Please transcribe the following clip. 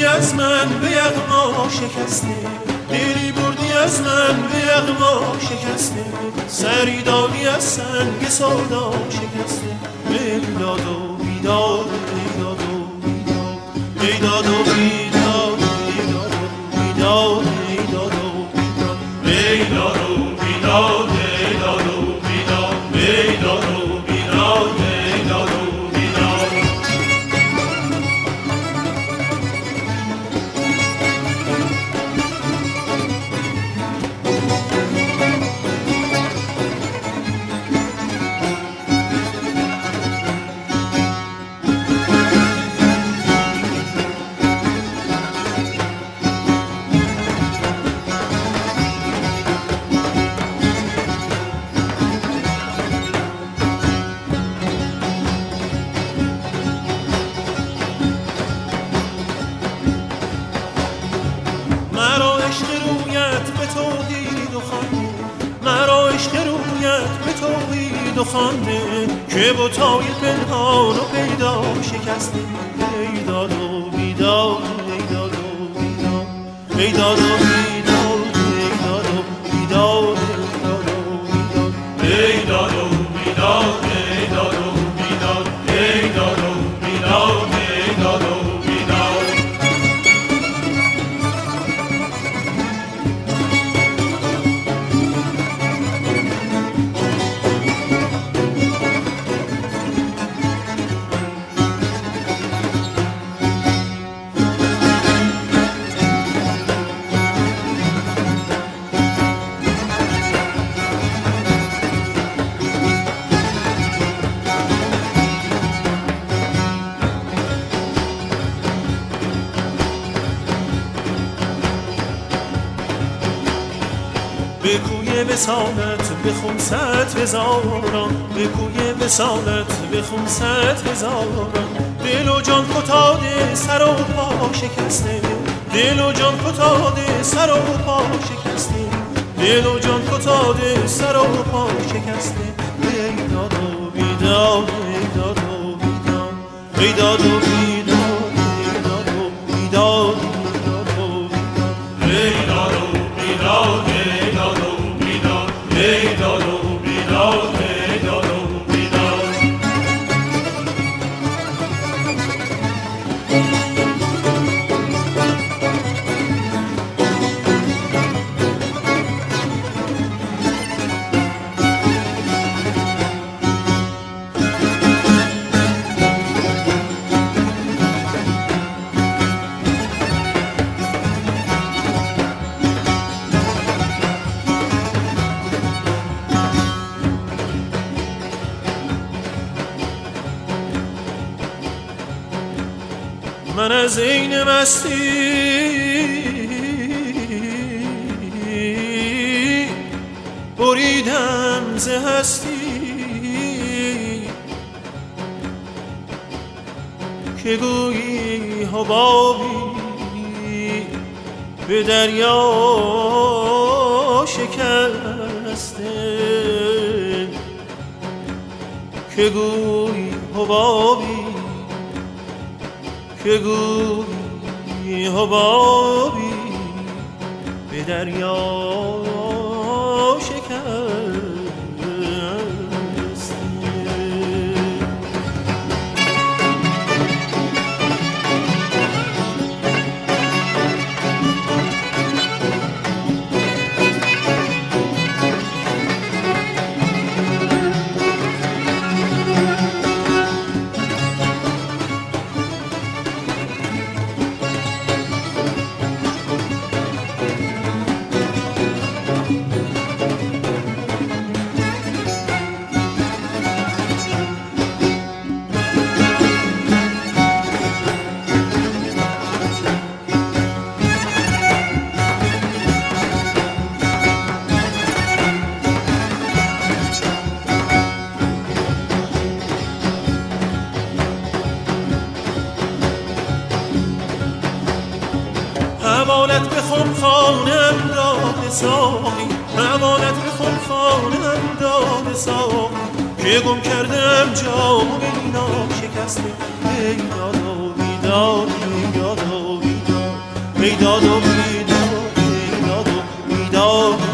از من به یغما شکسته، دلی بردی از من به یغما شکسته، سری دادی از سنگ سودا شکسته. بیداد و بیداد، بیداد و بیداد، بیداد و بیداد، بیداد و بیداد، بیداد و بیداد، بیداد و بیداد، بیداد و بیداد، بیداد و بیداد، بیداد و خانده که بتای پنهان و پیدا شکسته. بیداد و بیداد، بیداد و بیداد، بیداد و بیداد، بیداد و بیداد، بیداد و بیداد، بیداد و بیداد، بیداد و بیداد، بیداد و بیداد. به کوی وصالت بخون 100,000، به کوی وصالت بخون 100,000. دل و جان فتاده سر و پا شکسته، دل و جان فتاده سر و پا شکسته، دل و جان فتاده سر و پا شکسته. بیداد و بیداد، بیداد و بیداد، بیداد و بیداد، بیداد و بیداد، بیداد و بیداد، بیداد و بیداد، بیداد و بیداد، بیداد و بیداد. من از این مستی بریدم ز هستی، که گویی حبابی به دریا شکسته، که گویی حبابی، که گویی حبابی به دریا شکسته. حوالت بخون خانم داد ساقی، حوالت بخون خانم داد ساقی، که گم کردم جام مینا شکسته. بیداد و بیداد، بیداد و بیداد، ای داد و بیداد، ای داد و بیداد.